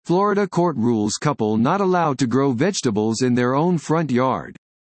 Florida court rules couple not allowed to grow vegetables in their own front yard.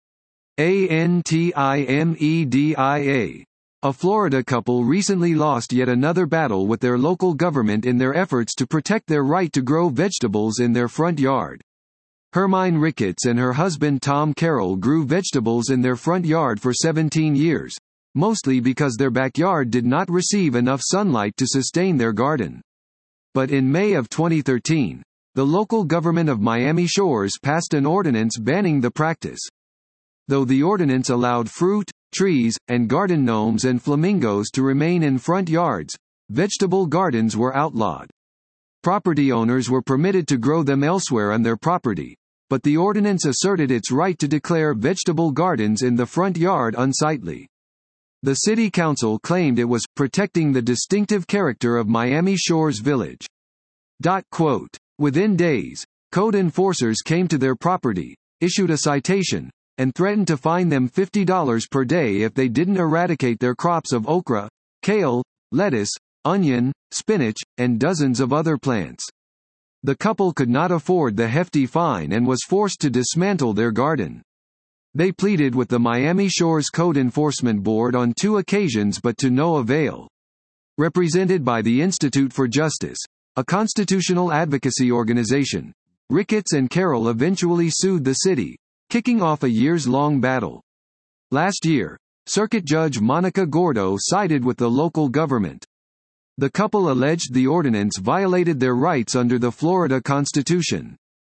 Antimedia. A Florida couple recently lost yet another battle with their local government in their efforts to protect their right to grow vegetables in their front yard. Hermine Ricketts and her husband Tom Carroll grew vegetables in their front yard for 17 years, mostly because their backyard did not receive enough sunlight to sustain their garden. But in May of 2013, the local government of Miami Shores passed an ordinance banning the practice. Though the ordinance allowed fruit, trees, and garden gnomes and flamingos to remain in front yards, vegetable gardens were outlawed. Property owners were permitted to grow them elsewhere on their property, but the ordinance asserted its right to declare vegetable gardens in the front yard unsightly. The city council claimed it was protecting the distinctive character of Miami Shores Village. Within days, code enforcers came to their property, issued a citation, and threatened to fine them $50 per day if they didn't eradicate their crops of okra, kale, lettuce, onion, spinach, and dozens of other plants. The couple could not afford the hefty fine and was forced to dismantle their garden. They pleaded with the Miami Shores Code Enforcement Board on 2 occasions but to no avail. Represented by the Institute for Justice, a constitutional advocacy organization, Ricketts and Carroll eventually sued the city, kicking off a years-long battle. Last year, Circuit Judge Monica Gordo sided with the local government. The couple alleged the ordinance violated their rights under the Florida Constitution.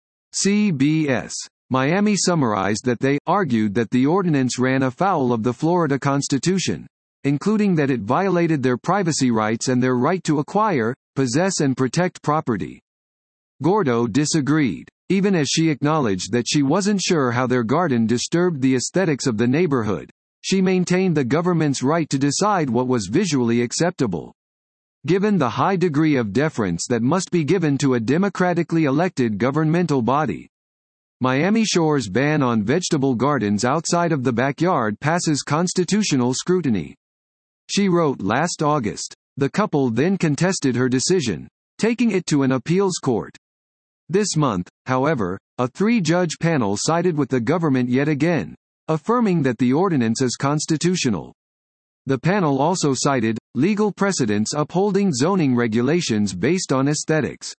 CBS Miami summarized that they argued that the ordinance ran afoul of the Florida Constitution, including that it violated their privacy rights and their right to acquire, possess and protect property. Gordo disagreed, even as she acknowledged that she wasn't sure how their garden disturbed the aesthetics of the neighborhood. She maintained the government's right to decide what was visually acceptable. Given the high degree of deference that must be given to a democratically elected governmental body, Miami Shores' ban on vegetable gardens outside of the backyard passes constitutional scrutiny. She wrote last August. The couple then contested her decision, taking it to an appeals court. This month, however, a 3-judge panel sided with the government yet again, affirming that the ordinance is constitutional. The panel also cited legal precedents upholding zoning regulations based on aesthetics.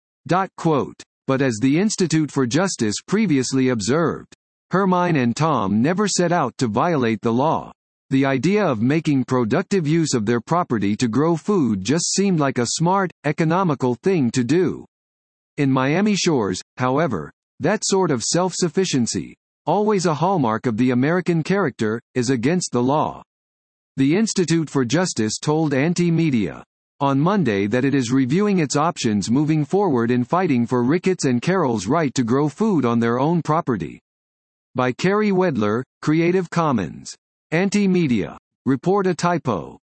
But as the Institute for Justice previously observed, Hermine and Tom never set out to violate the law. The idea of making productive use of their property to grow food just seemed like a smart, economical thing to do. In Miami Shores, however, that sort of self-sufficiency, always a hallmark of the American character, is against the law. The Institute for Justice told Anti-Media on Monday that it is reviewing its options moving forward in fighting for Ricketts and Carroll's right to grow food on their own property. By Carrie Wedler, Creative Commons. Anti-Media. Report a typo.